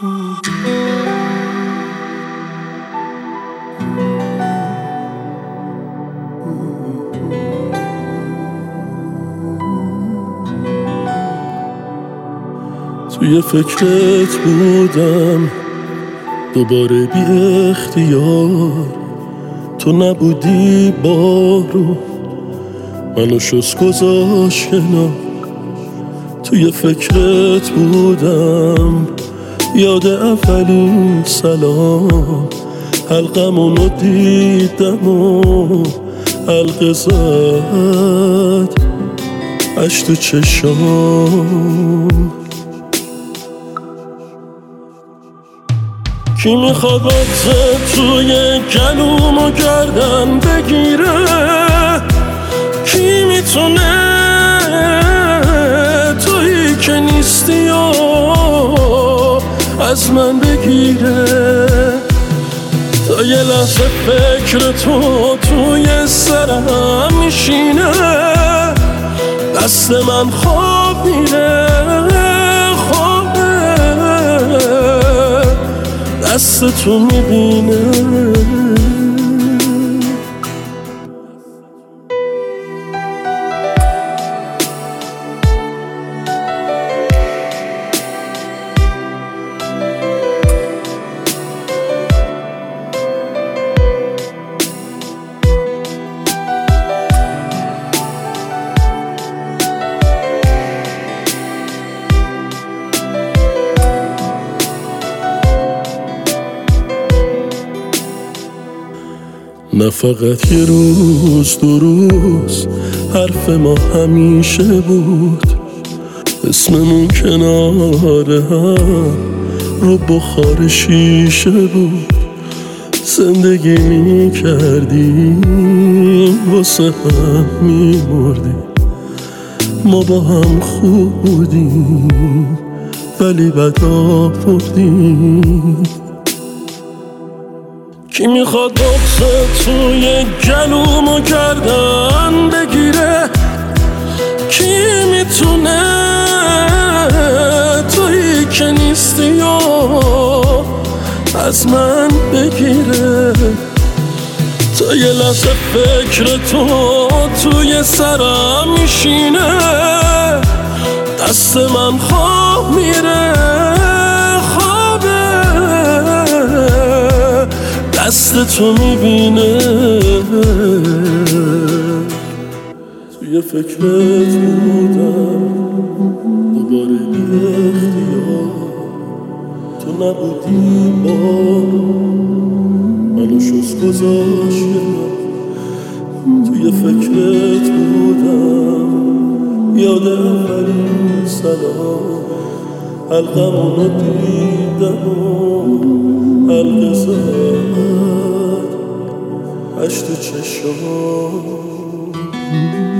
توی فکرت بودم دوباره بی اختیار، تو نبودی بارو منو شست گذاشت کنار. توی فکرت بودم یاد اولین سلام، حلقمونو دیدم و حلقه زد عشق تو چشام. کی میخواد وقت توی گلومو گردن بگیره؟ کی میتونه تویی که نیستی و از من بگیره؟ تا یه لحظه فکر تو توی سرم میشینه، دست من خواب میره، دست تو میبینه. نه فقط یه روز دو روز، حرف ما همیشه بود، اسممون کنار هم رو بخار شیشه بود. زندگی میکردیم واسه هم میمردیم، ما با هم خوب بودیم ولی بد آوردیم. کی میخواد بغض توی گلومو گردن بگیره؟ کی میتونه تویی که نیستی و از من بگیره؟ تا یه لحظه فکر تو توی سرم میشینه، دست من خواب میره، دست تو میبینه. توی فکرت بودم دوباره بی اختیار، تو نبودی بارو منو شست گذاشت کنار. توی فکرت بودم یاد اولین سلام، حلقمونو دیدم و حلقه زد عشق تو چشام.